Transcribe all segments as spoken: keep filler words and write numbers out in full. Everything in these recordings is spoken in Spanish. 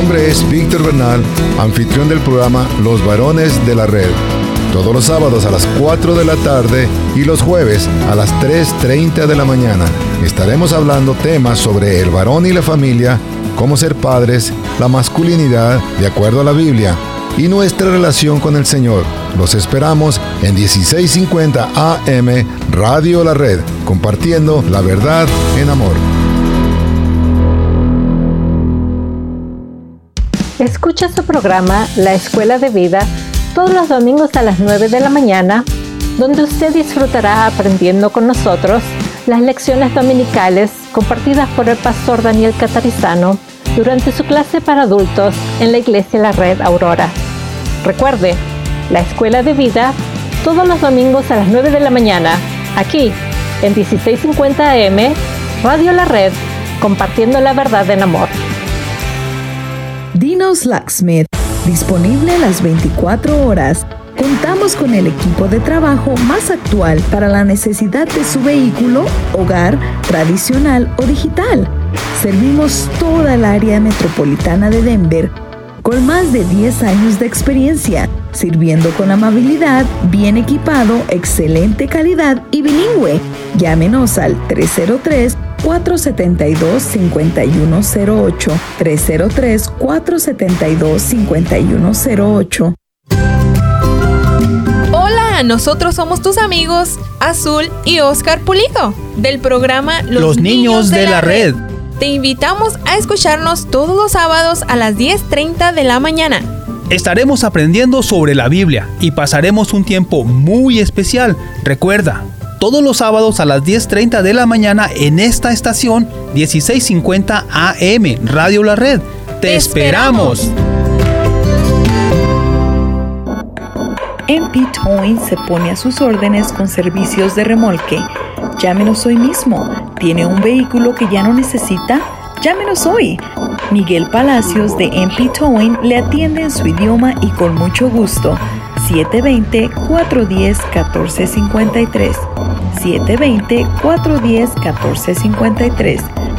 nombre es Víctor Bernal, anfitrión del programa Los Varones de la Red. Todos los sábados a las cuatro de la tarde y los jueves a las tres treinta de la mañana estaremos hablando temas sobre el varón y la familia, cómo ser padres, la masculinidad de acuerdo a la Biblia y nuestra relación con el Señor. Los esperamos en dieciséis cincuenta A M Radio La Red, compartiendo la verdad en amor. Escucha su programa La Escuela de Vida todos los domingos a las nueve de la mañana, donde usted disfrutará aprendiendo con nosotros las lecciones dominicales compartidas por el pastor Daniel Catarizano durante su clase para adultos en la Iglesia La Red Aurora. Recuerde, La Escuela de Vida todos los domingos a las nueve de la mañana, aquí en dieciséis cincuenta A M Radio La Red, compartiendo la verdad en amor. Dino's Locksmith, disponible las veinticuatro horas. Contamos con el equipo de trabajo más actual para la necesidad de su vehículo, hogar, tradicional o digital. Servimos toda el área metropolitana de Denver con más de diez años de experiencia, sirviendo con amabilidad, bien equipado, excelente calidad y bilingüe. Llámenos al tres cero tres, cuatro siete dos, cinco uno cero ocho, tres cero tres, cuatro siete dos, cinco uno cero ocho. Hola, nosotros somos tus amigos Azul y Oscar Pulido del programa Los, los Niños de, de la Red. Red. Te invitamos a escucharnos todos los sábados a las diez treinta de la mañana. Estaremos aprendiendo sobre la Biblia y pasaremos un tiempo muy especial. Recuerda, todos los sábados a las diez treinta de la mañana en esta estación dieciséis cincuenta A M Radio La Red. ¡Te, Te esperamos! M P Towing se pone a sus órdenes con servicios de remolque. Llámenos hoy mismo. ¿Tiene un vehículo que ya no necesita? Llámenos hoy. Miguel Palacios de M P Towing le atiende en su idioma y con mucho gusto. siete dos cero, cuatro uno cero, uno cuatro cinco tres. siete dos cero, cuatro uno cero, uno cuatro cinco tres.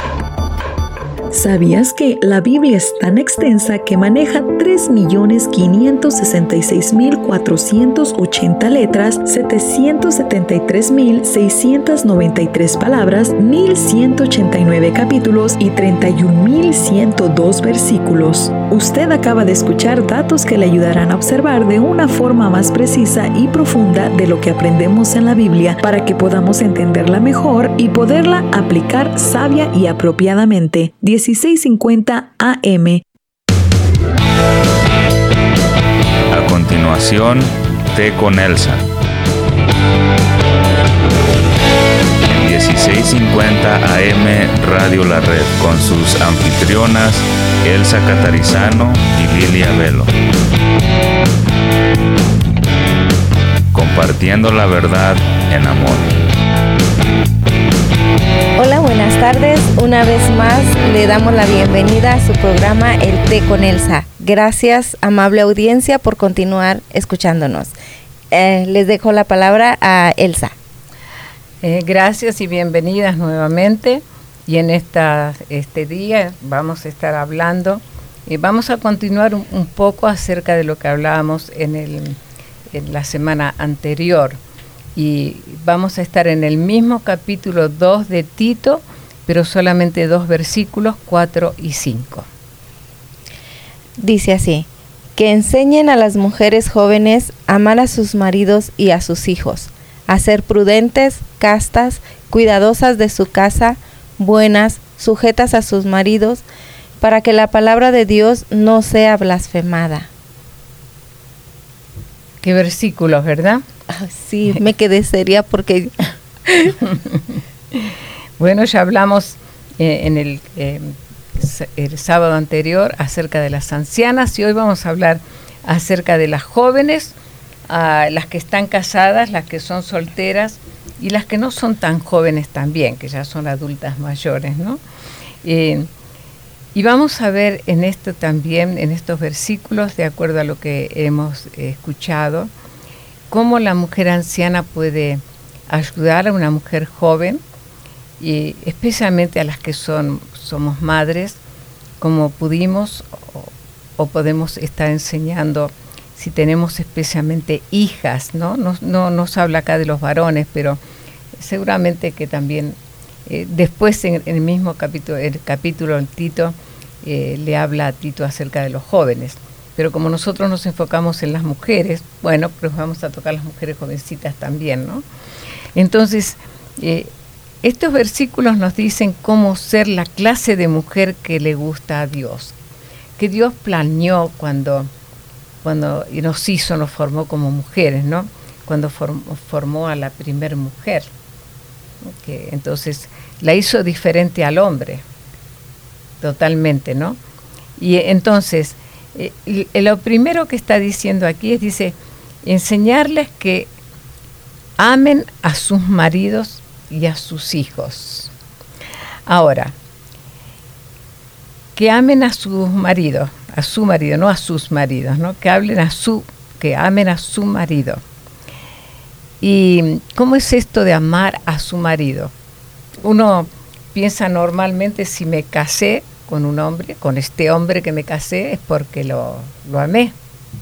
¿Sabías que la Biblia es tan extensa que maneja tres millones quinientos sesenta y seis mil cuatrocientas ochenta letras, setecientos setenta y tres mil seiscientos noventa y tres palabras, mil ciento ochenta y nueve capítulos y treinta y un mil ciento dos versículos? Usted acaba de escuchar datos que le ayudarán a observar de una forma más precisa y profunda de lo que aprendemos en la Biblia para que podamos entenderla mejor y poderla aplicar sabia y apropiadamente. dieciséis cincuenta A M. A continuación, Té con Elsa. En dieciséis cincuenta A M Radio La Red, con sus anfitrionas Elsa Catarizano y Lilia Velo. Compartiendo la verdad en amor. Hola, buenas tardes. Una vez más le damos la bienvenida a su programa El Té con Elsa. Gracias, amable audiencia, por continuar escuchándonos. Eh, les dejo la palabra a Elsa. Eh, gracias y bienvenidas nuevamente. Y en esta, este día vamos a estar hablando, y eh, vamos a continuar un, un poco acerca de lo que hablábamos en, el, en la semana anterior. Y vamos a estar en el mismo capítulo dos de Tito, pero solamente dos versículos, cuatro y cinco. Dice así: que enseñen a las mujeres jóvenes a amar a sus maridos y a sus hijos, a ser prudentes, castas, cuidadosas de su casa, buenas, sujetas a sus maridos, para que la palabra de Dios no sea blasfemada. Qué versículos, ¿verdad? Oh, sí, me quedé seria porque... Bueno, ya hablamos eh, en el, eh, el sábado anterior acerca de las ancianas y hoy vamos a hablar acerca de las jóvenes, uh, las que están casadas, las que son solteras y las que no son tan jóvenes también, que ya son adultas mayores, ¿no? Eh, y vamos a ver en esto también, en estos versículos, de acuerdo a lo que hemos eh, escuchado, cómo la mujer anciana puede ayudar a una mujer joven, y especialmente a las que son somos madres, como pudimos o, o podemos estar enseñando, si tenemos especialmente hijas, ¿no? No, no nos habla acá de los varones, pero seguramente que también eh, después en, en el mismo capítulo, el capítulo en Tito, eh, le habla a Tito acerca de los jóvenes. Pero como nosotros nos enfocamos en las mujeres, bueno, pues vamos a tocar las mujeres jovencitas también, ¿no? Entonces, eh, estos versículos nos dicen cómo ser la clase de mujer que le gusta a Dios, que Dios planeó cuando, cuando nos hizo, nos formó como mujeres, ¿no? Cuando formó, formó a la primer mujer, que entonces la hizo diferente al hombre, totalmente, ¿no? Y entonces, eh, lo primero que está diciendo aquí es, dice, enseñarles que amen a sus maridos y a sus hijos. Ahora, que amen a sus maridos, a su marido, no a sus maridos, ¿no? Que hablen a su, que amen a su marido. ¿Y cómo es esto de amar a su marido? Uno piensa normalmente, si me casé con un hombre, con este hombre que me casé, es porque lo, lo amé.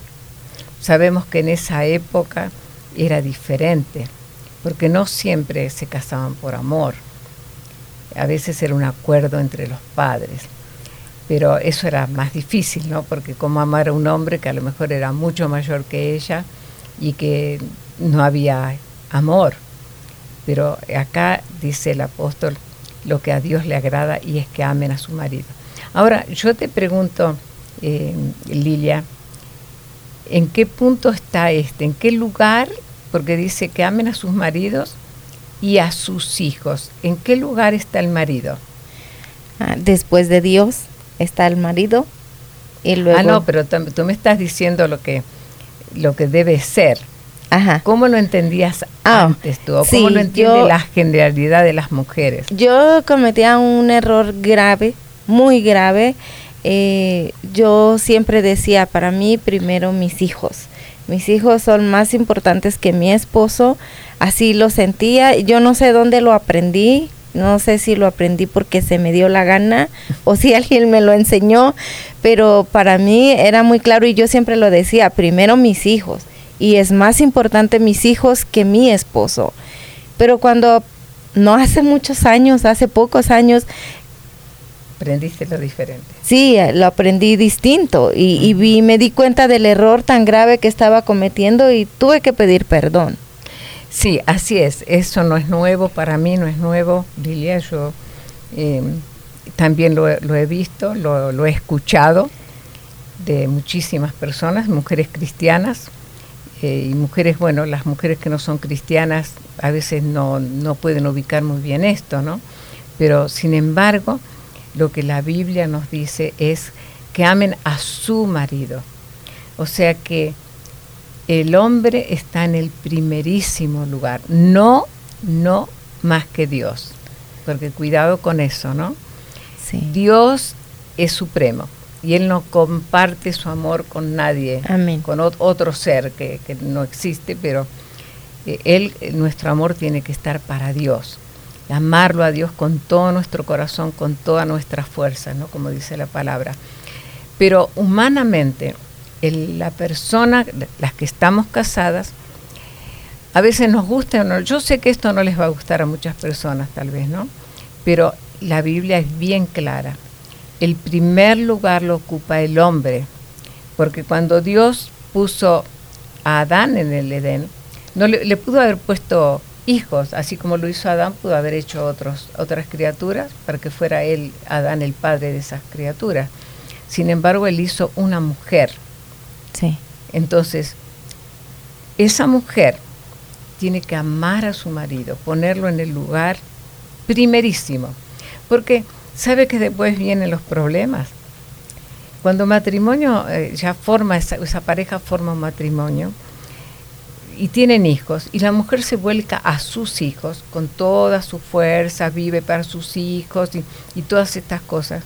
Sabemos que en esa época era diferente, porque no siempre se casaban por amor. A veces era un acuerdo entre los padres, pero eso era más difícil, ¿no? Porque cómo amar a un hombre que a lo mejor era mucho mayor que ella y que no había amor. Pero acá dice el apóstol lo que a Dios le agrada, y es que amen a su marido. Ahora, yo te pregunto, eh, Lilia, ¿en qué punto está este? ¿En qué lugar? Porque dice que amen a sus maridos y a sus hijos. ¿En qué lugar está el marido? Ah, después de Dios está el marido y luego... Ah, no, pero tú, tú me estás diciendo lo que, lo que debe ser. Ajá. ¿Cómo lo entendías ah, antes tú? ¿O sí, cómo lo entiende yo, la generalidad de las mujeres? Yo cometía un error grave, muy grave. Eh, yo siempre decía, para mí primero mis hijos. Mis hijos son más importantes que mi esposo. Así lo sentía. Yo no sé dónde lo aprendí. No sé si lo aprendí porque se me dio la gana o si alguien me lo enseñó. Pero para mí era muy claro, y yo siempre lo decía, primero mis hijos. Y es más importante mis hijos que mi esposo. Pero cuando, no hace muchos años, hace pocos años... Aprendiste lo diferente. Sí, lo aprendí distinto. Y, y vi, me di cuenta del error tan grave que estaba cometiendo y tuve que pedir perdón. Sí, así es. Eso no es nuevo, para mí no es nuevo, Lilia. Yo eh, también lo, lo he visto, lo, lo he escuchado de muchísimas personas, mujeres cristianas. Eh, y mujeres, bueno, las mujeres que no son cristianas a veces no, no pueden ubicar muy bien esto, ¿no? Pero, sin embargo, lo que la Biblia nos dice es que amen a su marido. O sea que el hombre está en el primerísimo lugar, no, no más que Dios. Porque cuidado con eso, ¿no? Sí. Dios es supremo. Y Él no comparte su amor con nadie, Amén. Con ot- otro ser que, que no existe, pero eh, Él, nuestro amor tiene que estar para Dios. Amarlo a Dios con todo nuestro corazón, con toda nuestra fuerza, ¿no? Como dice la palabra. Pero humanamente, el, la persona, las que estamos casadas, a veces nos gusta o no. Yo sé que esto no les va a gustar a muchas personas, tal vez, ¿no? Pero la Biblia es bien clara. El primer lugar lo ocupa el hombre, porque cuando Dios puso a Adán en el Edén, no le, le pudo haber puesto hijos, así como lo hizo Adán, pudo haber hecho otros, otras criaturas, para que fuera él, Adán, el padre de esas criaturas. Sin embargo, él hizo una mujer. Sí. Entonces, esa mujer tiene que amar a su marido, ponerlo en el lugar primerísimo, porque sabe que después vienen los problemas. Cuando matrimonio eh, ya forma, esa, esa pareja forma un matrimonio y tienen hijos, y la mujer se vuelca a sus hijos con toda su fuerza, vive para sus hijos y, y todas estas cosas.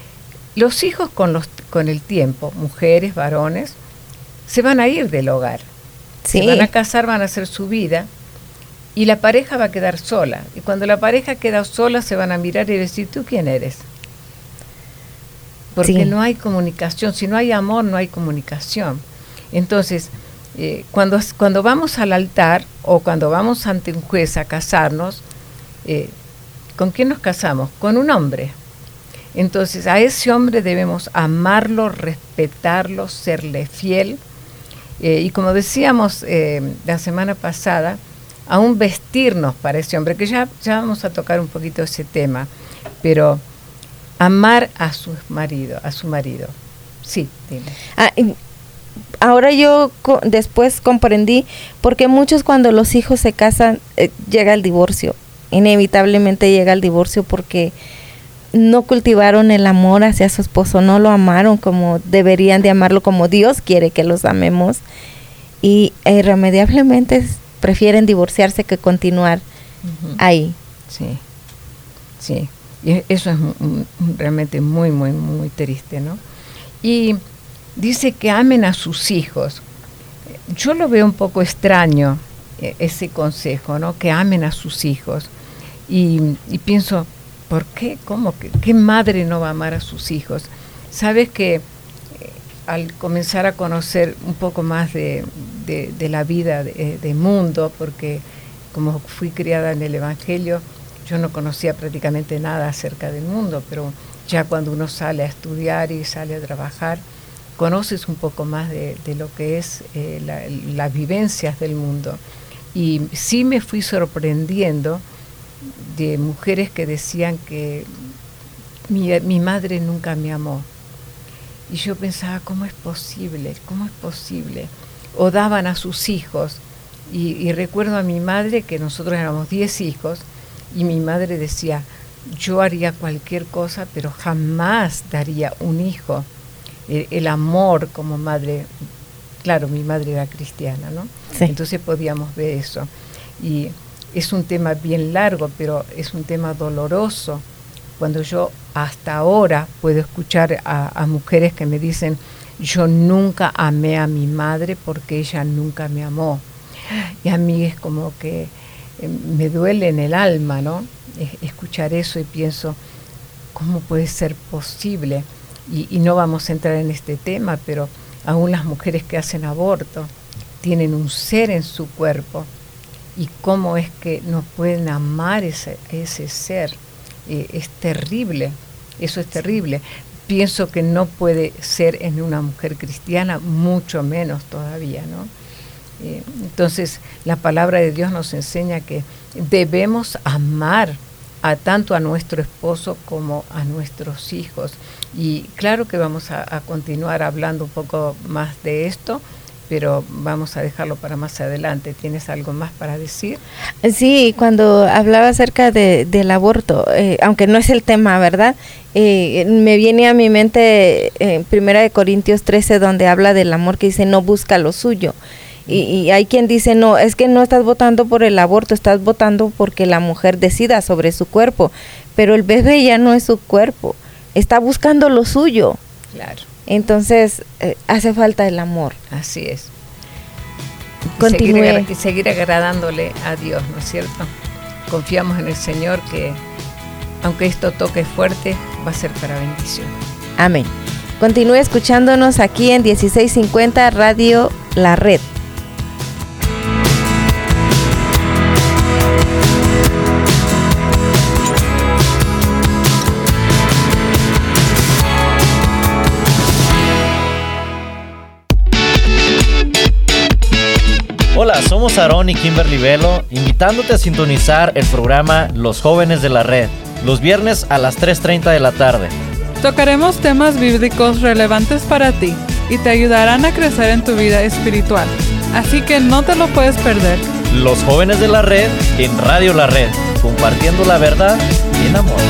Los hijos con, los, con el tiempo, mujeres, varones, se van a ir del hogar. Sí. Se van a casar, van a hacer su vida, y la pareja va a quedar sola. Y cuando la pareja queda sola, se van a mirar y decir, ¿tú quién eres? porque Sí. no hay comunicación. Si no hay amor, no hay comunicación. Entonces, eh, cuando, cuando vamos al altar o cuando vamos ante un juez a casarnos, eh, ¿con quién nos casamos? Con un hombre. Entonces, a ese hombre debemos amarlo, respetarlo, serle fiel. Eh, y como decíamos eh, la semana pasada, aún vestirnos para ese hombre, que ya, ya vamos a tocar un poquito ese tema, pero amar a su marido, a su marido. Sí, dime. Ah, y ahora yo co- después comprendí porque muchos cuando los hijos se casan eh, llega el divorcio, inevitablemente llega el divorcio porque no cultivaron el amor hacia su esposo, no lo amaron como deberían de amarlo, como Dios quiere que los amemos, y irremediablemente s- prefieren divorciarse que continuar Ujú. ahí. Sí, sí. Y eso es mu- mu- realmente muy, muy, muy triste, ¿no? Y dice que amen a sus hijos. Yo lo veo un poco extraño, eh, ese consejo, ¿no? Que amen a sus hijos. Y, y pienso, ¿por qué? ¿Cómo? ¿Qué, qué madre no va a amar a sus hijos? Sabes que eh, al comenzar a conocer un poco más de, de, de la vida de, de mundo, porque como fui criada en el Evangelio, yo no conocía prácticamente nada acerca del mundo, pero ya cuando uno sale a estudiar y sale a trabajar, conoces un poco más de, de lo que es eh, la- las vivencias del mundo. Y sí me fui sorprendiendo de mujeres que decían que mi, mi madre nunca me amó. Y yo pensaba, ¿cómo es posible? ¿Cómo es posible? O daban a sus hijos. Y, y recuerdo a mi madre que nosotros éramos diez hijos y mi madre decía, yo haría cualquier cosa, pero jamás daría un hijo. El, el amor como madre, claro, mi madre era cristiana, ¿no? Sí. Entonces podíamos ver eso. Y es un tema bien largo, pero es un tema doloroso. Cuando yo hasta ahora puedo escuchar a, a mujeres que me dicen, yo nunca amé a mi madre porque ella nunca me amó. Y a mí es como que eh, me duele en el alma, ¿no? Es- escuchar eso y pienso, ¿cómo puede ser posible? Y, y no vamos a entrar en este tema, pero aún las mujeres que hacen aborto tienen un ser en su cuerpo. ¿Y cómo es que no pueden amar ese, ese ser? Eh, es terrible, eso es terrible. Pienso que no puede ser en una mujer cristiana, mucho menos todavía, ¿no? Eh, entonces, la palabra de Dios nos enseña que debemos amar a tanto a nuestro esposo como a nuestros hijos. Y claro que vamos a, a continuar hablando un poco más de esto, pero vamos a dejarlo para más adelante. ¿Tienes algo más para decir? Sí, cuando hablaba acerca de, del aborto, eh, aunque no es el tema, ¿verdad? Eh, me viene a mi mente eh, Primera de Corintios trece, donde habla del amor, que dice no busca lo suyo. Y, y hay quien dice, no, es que no estás votando por el aborto, estás votando porque la mujer decida sobre su cuerpo, pero el bebé ya no es su cuerpo, está buscando lo suyo. Claro. Entonces, eh, hace falta el amor. Así es. Y Continúe. seguir, agra- y seguir agradándole a Dios, ¿no es cierto? Confiamos en el Señor que, aunque esto toque fuerte, va a ser para bendición. Amén. Continúe escuchándonos aquí en dieciséis cincuenta Radio La Red. Hola, somos Aarón y Kimberly Velo, invitándote a sintonizar el programa Los Jóvenes de la Red, los viernes a las tres treinta de la tarde. Tocaremos temas bíblicos relevantes para ti y te ayudarán a crecer en tu vida espiritual. Así que no te lo puedes perder. Los Jóvenes de la Red en Radio La Red, compartiendo la verdad en amor.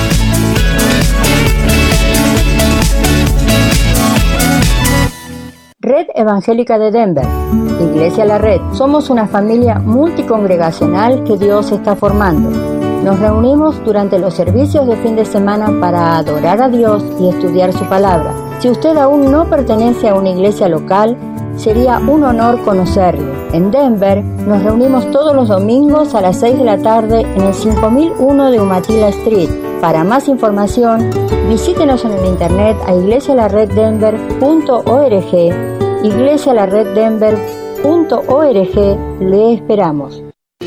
Red Evangélica de Denver, Iglesia La Red. Somos una familia multicongregacional que Dios está formando. Nos reunimos durante los servicios de fin de semana para adorar a Dios y estudiar su palabra. Si usted aún no pertenece a una iglesia local, sería un honor conocerle. En Denver nos reunimos todos los domingos a las seis de la tarde en el cinco mil uno de Umatilla Street. Para más información, visítenos en el internet a iglesia la red denver punto org. iglesia la red denver punto org. Le esperamos.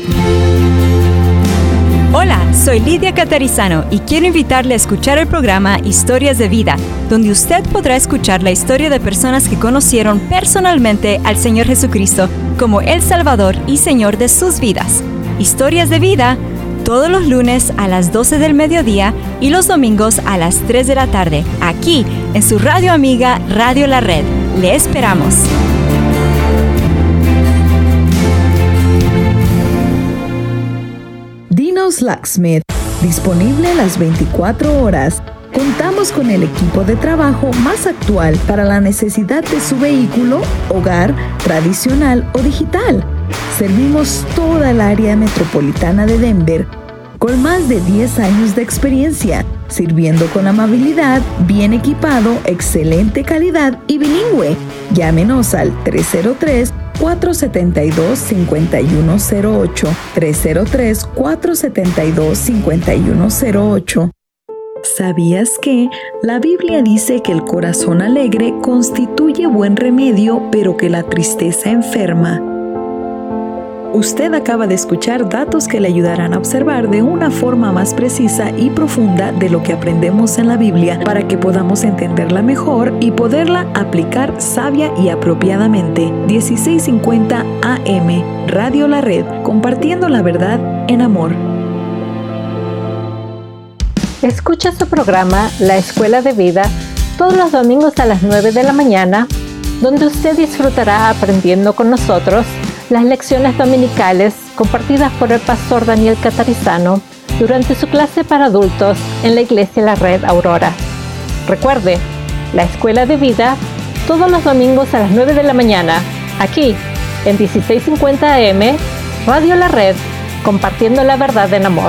Hola, soy Lidia Catarizano y quiero invitarle a escuchar el programa Historias de Vida, donde usted podrá escuchar la historia de personas que conocieron personalmente al Señor Jesucristo como el Salvador y Señor de sus vidas. Historias de Vida, todos los lunes a las doce del mediodía y los domingos a las tres de la tarde, aquí en su radio amiga Radio La Red. Le esperamos. Dino's Locksmith, disponible las veinticuatro horas. Contamos con el equipo de trabajo más actual para la necesidad de su vehículo, hogar, tradicional o digital. Servimos toda el área metropolitana de Denver con más de diez años de experiencia, sirviendo con amabilidad, bien equipado, excelente calidad y bilingüe. Llámenos al tres cero tres, cuatro siete dos, cinco uno cero ocho, tres cero tres, cuatro siete dos, cinco uno cero ocho. ¿Sabías que la Biblia dice que el corazón alegre constituye buen remedio, pero que la tristeza enferma? Usted acaba de escuchar datos que le ayudarán a observar de una forma más precisa y profunda de lo que aprendemos en la Biblia para que podamos entenderla mejor y poderla aplicar sabia y apropiadamente. dieciséis cincuenta A M, Radio La Red, compartiendo la verdad en amor. Escucha su programa La Escuela de Vida todos los domingos a las nueve de la mañana, donde usted disfrutará aprendiendo con nosotros las lecciones dominicales compartidas por el pastor Daniel Catarizano durante su clase para adultos en la Iglesia La Red Aurora. Recuerde, La Escuela de Vida todos los domingos a las nueve de la mañana, aquí en dieciséis cincuenta A M, Radio La Red, compartiendo la verdad en amor.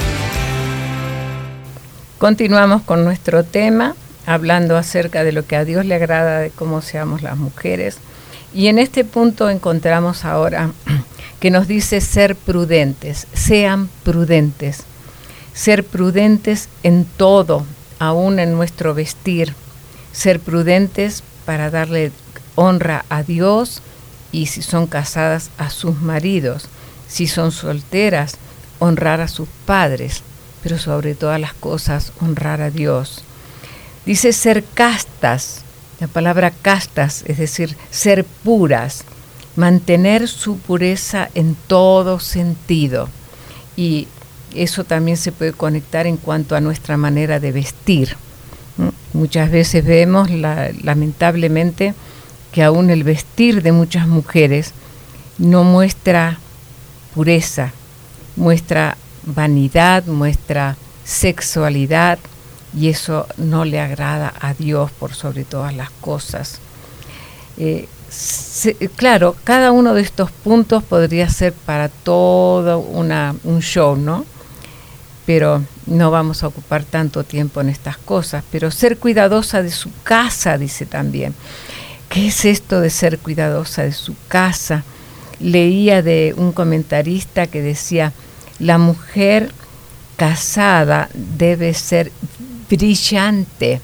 Continuamos con nuestro tema, hablando acerca de lo que a Dios le agrada, de cómo seamos las mujeres. Y en este punto encontramos ahora que nos dice ser prudentes, sean prudentes, ser prudentes en todo, aún en nuestro vestir, ser prudentes para darle honra a Dios y si son casadas a sus maridos, si son solteras, honrar a sus padres, pero sobre todas las cosas honrar a Dios. Dice ser castas. La palabra castas, es decir, ser puras, mantener su pureza en todo sentido. Y eso también se puede conectar en cuanto a nuestra manera de vestir. Muchas veces vemos, la, lamentablemente, que aún el vestir de muchas mujeres no muestra pureza, muestra vanidad, muestra sexualidad, y eso no le agrada a Dios por sobre todas las cosas. Eh, se, claro, cada uno de estos puntos podría ser para todo una, un show, ¿no? Pero no vamos a ocupar tanto tiempo en estas cosas. Pero ser cuidadosa de su casa, dice también. ¿Qué es esto de ser cuidadosa de su casa? Leía de un comentarista que decía, la mujer casada debe ser brillante,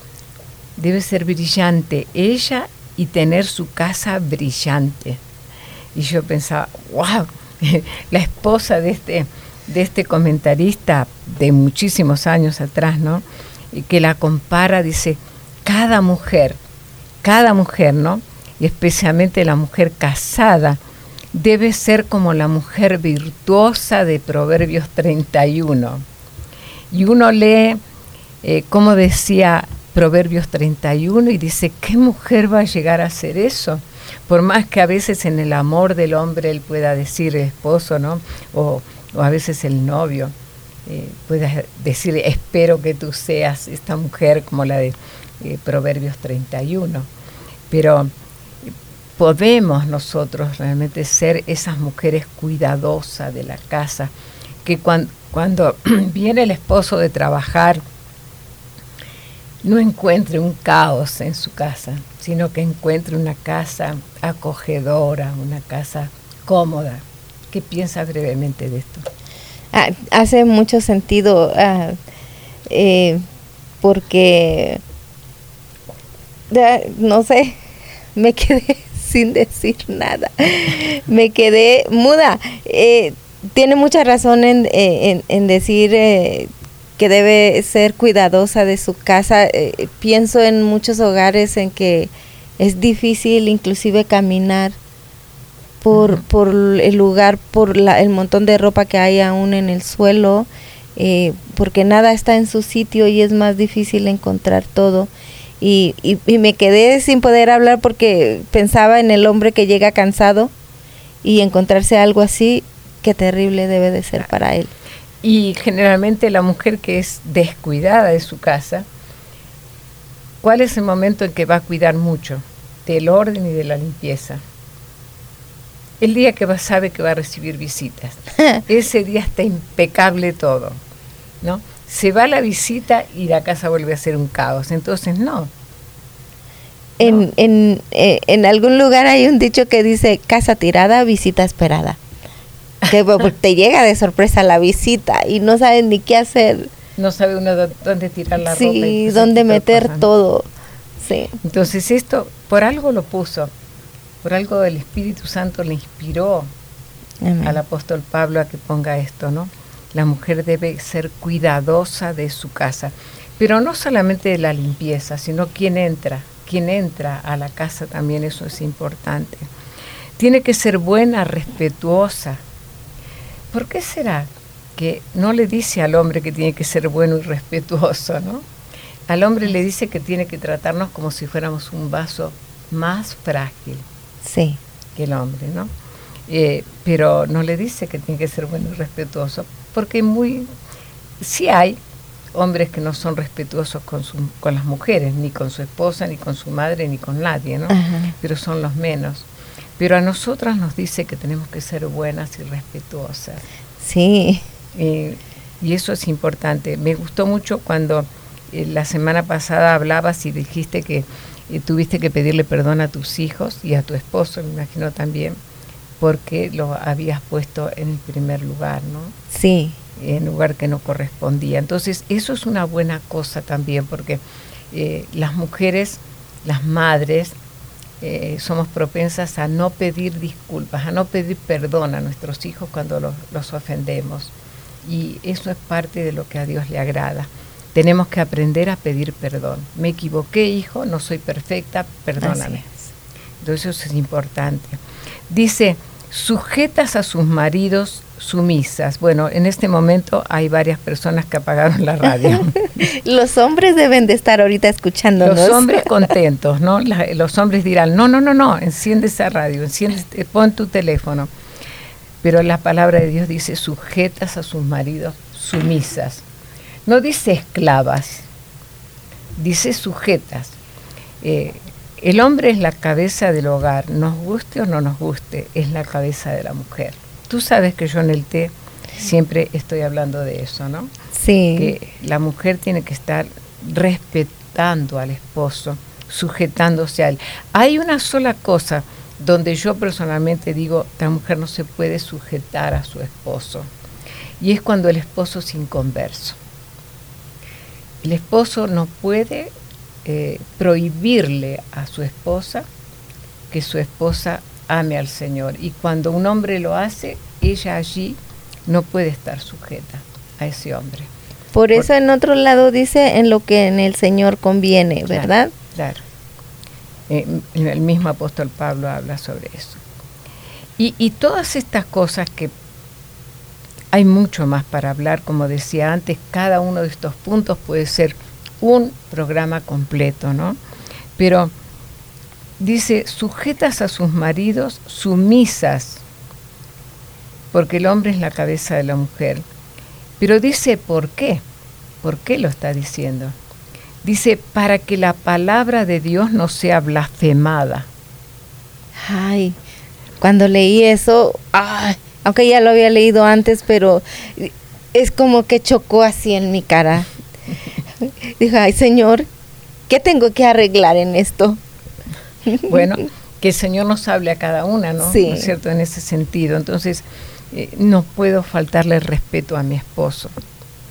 debe ser brillante ella y tener su casa brillante. Y yo pensaba, wow, la esposa de este, de este comentarista de muchísimos años atrás, ¿no? Y que la compara, dice, cada mujer, cada mujer, ¿no? Y especialmente la mujer casada, debe ser como la mujer virtuosa de Proverbios treinta y uno. Y uno lee Eh, como decía Proverbios treinta y uno, y dice, ¿qué mujer va a llegar a hacer eso? Por más que a veces en el amor del hombre él pueda decir el esposo, ¿no? O, o a veces el novio eh, pueda decirle, espero que tú seas esta mujer como la de eh, Proverbios treinta y uno. Pero podemos nosotros realmente ser esas mujeres cuidadosas de la casa, que cuando, cuando viene el esposo de trabajar, no encuentre un caos en su casa, sino que encuentre una casa acogedora, una casa cómoda. ¿Qué piensa brevemente de esto? Ah, hace mucho sentido. Ah, eh, porque, no sé, me quedé sin decir nada, me quedé muda. Eh, tiene mucha razón en, en, en decir eh, que debe ser cuidadosa de su casa. Eh, pienso en muchos hogares en que es difícil inclusive caminar por, uh-huh. por el lugar, por la, el montón de ropa que hay aún en el suelo, eh, porque nada está en su sitio y es más difícil encontrar todo. Y, y, y me quedé sin poder hablar porque pensaba en el hombre que llega cansado y encontrarse algo así, qué terrible debe de ser para él. Y generalmente la mujer que es descuidada de su casa, ¿cuál es el momento en que va a cuidar mucho? Del orden y de la limpieza. El día que va, sabe que va a recibir visitas. Ese día está impecable todo, ¿no? Se va a la visita y la casa vuelve a ser un caos. Entonces, no. En, no. en, eh, en algún lugar hay un dicho que dice, casa tirada, visita esperada. Que te llega de sorpresa la visita y no sabes ni qué hacer. No sabe uno dónde tirar la sí, ropa. Sí, dónde meter todo. Sí. Entonces esto, por algo lo puso. Por algo el Espíritu Santo le inspiró Amén. Al apóstol Pablo a que ponga esto, ¿no? La mujer debe ser cuidadosa de su casa, pero no solamente de la limpieza, sino quién entra, quién entra a la casa también, eso es importante. Tiene que ser buena, respetuosa. ¿Por qué será que no le dice al hombre que tiene que ser bueno y respetuoso, ¿no? Al hombre le dice que tiene que tratarnos como si fuéramos un vaso más frágil sí. que el hombre, ¿no? Eh, pero no le dice que tiene que ser bueno y respetuoso, porque muy sí hay hombres que no son respetuosos con, su, con las mujeres, ni con su esposa, ni con su madre, ni con nadie, ¿no? Ajá. Pero son los menos. Pero a nosotras nos dice que tenemos que ser buenas y respetuosas. Sí. Eh, y eso es importante. Me gustó mucho cuando eh, la semana pasada hablabas y dijiste que eh, tuviste que pedirle perdón a tus hijos y a tu esposo, me imagino también, porque lo habías puesto en el primer lugar, ¿no? Sí. En lugar que no correspondía. Entonces, eso es una buena cosa también, porque eh, las mujeres, las madres, eh, somos propensas a no pedir disculpas, a no pedir perdón a nuestros hijos cuando los, los ofendemos. Y eso es parte de lo que a Dios le agrada. Tenemos que aprender a pedir perdón. Me equivoqué, hijo, no soy perfecta, perdóname. Entonces eso es importante. Dice, sujetas a sus maridos, sumisas. Bueno, en este momento hay varias personas que apagaron la radio. Los hombres deben de estar ahorita escuchándonos. Los hombres contentos, ¿no? La, los hombres dirán, no, no, no, no, enciende esa radio, enciende, pon tu teléfono. Pero la palabra de Dios dice, sujetas a sus maridos, sumisas. No dice esclavas, dice sujetas. Eh, el hombre es la cabeza del hogar, nos guste o no nos guste, es la cabeza de la mujer. Tú sabes que yo en el té siempre estoy hablando de eso, ¿no? Sí. Que la mujer tiene que estar respetando al esposo, sujetándose a él. Hay una sola cosa donde yo personalmente digo, la mujer no se puede sujetar a su esposo, y es cuando el esposo es inconverso. El esposo no puede eh, prohibirle a su esposa que su esposa ame al Señor, y cuando un hombre lo hace, ella allí no puede estar sujeta a ese hombre. Por eso Por, en otro lado dice en lo que en el Señor conviene, ¿verdad? Claro, claro. Eh, el mismo apóstol Pablo habla sobre eso. Y, y todas estas cosas que hay mucho más para hablar, como decía antes, cada uno de estos puntos puede ser un programa completo, ¿no? Pero dice, sujetas a sus maridos, sumisas, porque el hombre es la cabeza de la mujer. Pero dice, ¿por qué? ¿Por qué lo está diciendo? Dice, para que la palabra de Dios no sea blasfemada. Ay, cuando leí eso, ay, aunque ya lo había leído antes, pero es como que chocó así en mi cara. Dije, ay, Señor, ¿qué tengo que arreglar en esto? Bueno, que el Señor nos hable a cada una, ¿no? Sí. ¿No es cierto? En ese sentido. Entonces, eh, no puedo faltarle el respeto a mi esposo.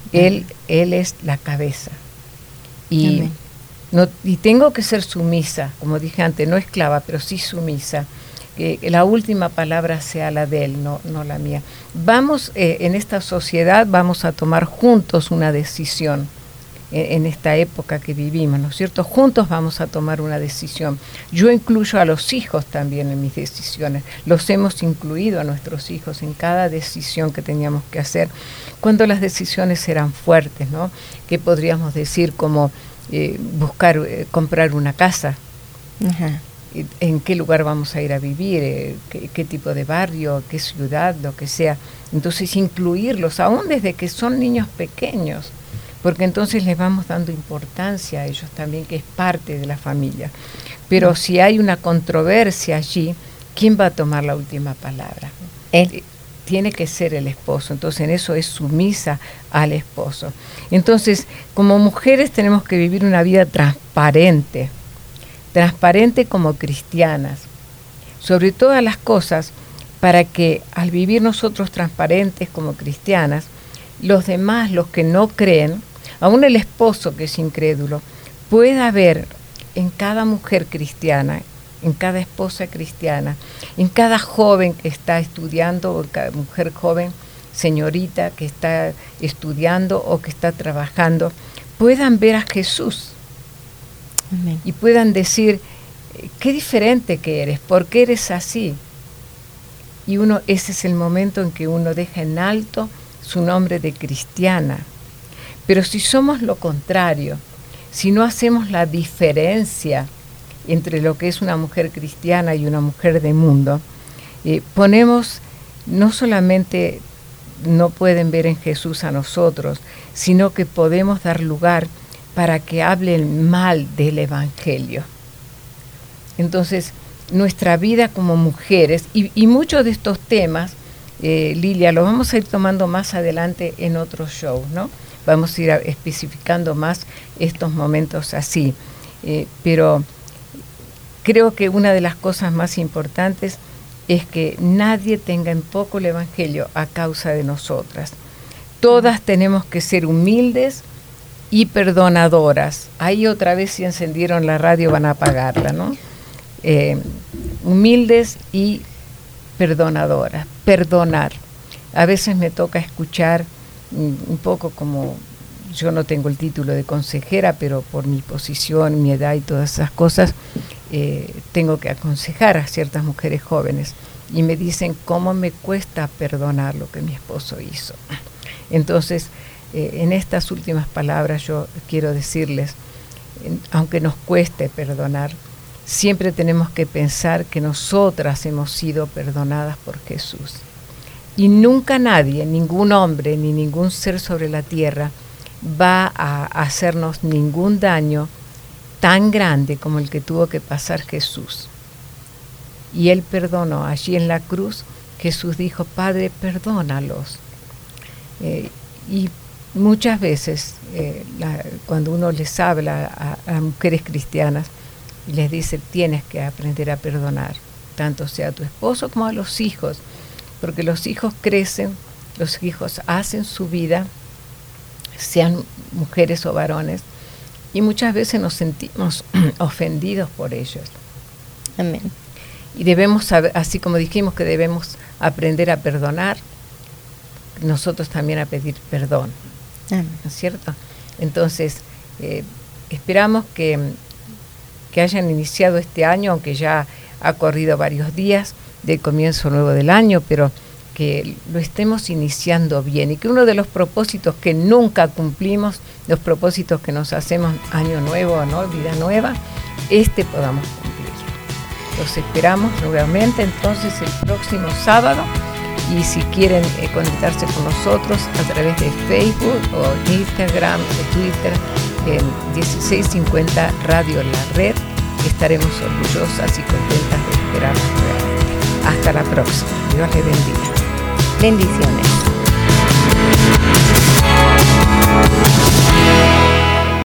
Él, él es la cabeza. Y, no, y tengo que ser sumisa, como dije antes, no esclava, pero sí sumisa. Que la última palabra sea la de él, no, no la mía. Vamos, eh, en esta sociedad, vamos a tomar juntos una decisión en, en esta época que vivimos, ¿no es cierto? Juntos vamos a tomar una decisión. Yo incluyo a los hijos también en mis decisiones. Los hemos incluido a nuestros hijos en cada decisión que teníamos que hacer. Cuando las decisiones eran fuertes, ¿no? Que podríamos decir como eh, buscar, eh, comprar una casa. Ajá. En qué lugar vamos a ir a vivir, eh, qué, qué tipo de barrio, qué ciudad, lo que sea. Entonces incluirlos, aún desde que son niños pequeños, porque entonces les vamos dando importancia a ellos también, que es parte de la familia. Pero si hay una controversia allí, ¿quién va a tomar la última palabra? Él. Tiene que ser el esposo, entonces en eso es sumisa al esposo. Entonces, como mujeres tenemos que vivir una vida transparente, transparente como cristianas, sobre todas las cosas, para que al vivir nosotros transparentes como cristianas, los demás, los que no creen, aún el esposo que es incrédulo, pueda ver en cada mujer cristiana, en cada esposa cristiana, en cada joven que está estudiando, o cada mujer joven, señorita que está estudiando o que está trabajando, puedan ver a Jesús. Amén. Y puedan decir, qué diferente que eres, ¿por qué eres así? Y uno, ese es el momento en que uno deja en alto su nombre de cristiana. Pero si somos lo contrario, si no hacemos la diferencia entre lo que es una mujer cristiana y una mujer de mundo, eh, ponemos, no solamente no pueden ver en Jesús a nosotros, sino que podemos dar lugar para que hablen mal del Evangelio. Entonces, nuestra vida como mujeres, y, y muchos de estos temas, eh, Lilia, lo vamos a ir tomando más adelante en otros shows, ¿no? Vamos a ir a, especificando más estos momentos así. Eh, pero creo que una de las cosas más importantes es que nadie tenga en poco el Evangelio a causa de nosotras. Todas tenemos que ser humildes y perdonadoras. Ahí otra vez, si encendieron la radio van a apagarla, ¿no? Eh, humildes y perdonadoras. Perdonar. A veces me toca escuchar un poco como, yo no tengo el título de consejera, pero por mi posición, mi edad y todas esas cosas, eh, tengo que aconsejar a ciertas mujeres jóvenes y me dicen cómo me cuesta perdonar lo que mi esposo hizo. Entonces, eh, en estas últimas palabras yo quiero decirles, eh, aunque nos cueste perdonar, siempre tenemos que pensar que nosotras hemos sido perdonadas por Jesús. Y nunca nadie, ningún hombre ni ningún ser sobre la tierra va a hacernos ningún daño tan grande como el que tuvo que pasar Jesús. Y Él perdonó. Allí en la cruz Jesús dijo, Padre, perdónalos. Eh, y muchas veces eh, la, cuando uno les habla a, a mujeres cristianas y les dice, tienes que aprender a perdonar, tanto sea a tu esposo como a los hijos, porque los hijos crecen, los hijos hacen su vida, sean mujeres o varones, y muchas veces nos sentimos ofendidos por ellos. Amén. Y debemos saber, así como dijimos que debemos aprender a perdonar, nosotros también a pedir perdón. Amén. ¿No es cierto? Entonces, eh, esperamos que, que hayan iniciado este año, aunque ya ha corrido varios días del comienzo nuevo del año, pero que lo estemos iniciando bien y que uno de los propósitos que nunca cumplimos, los propósitos que nos hacemos año nuevo, ¿no? Vida nueva, este podamos cumplir. Los esperamos nuevamente entonces el próximo sábado, y si quieren eh, conectarse con nosotros a través de Facebook o Instagram o Twitter en dieciséis cincuenta Radio La Red, estaremos orgullosas y contentas de esperarnos nuevamente. Hasta la próxima. Dios les bendiga. Bendiciones.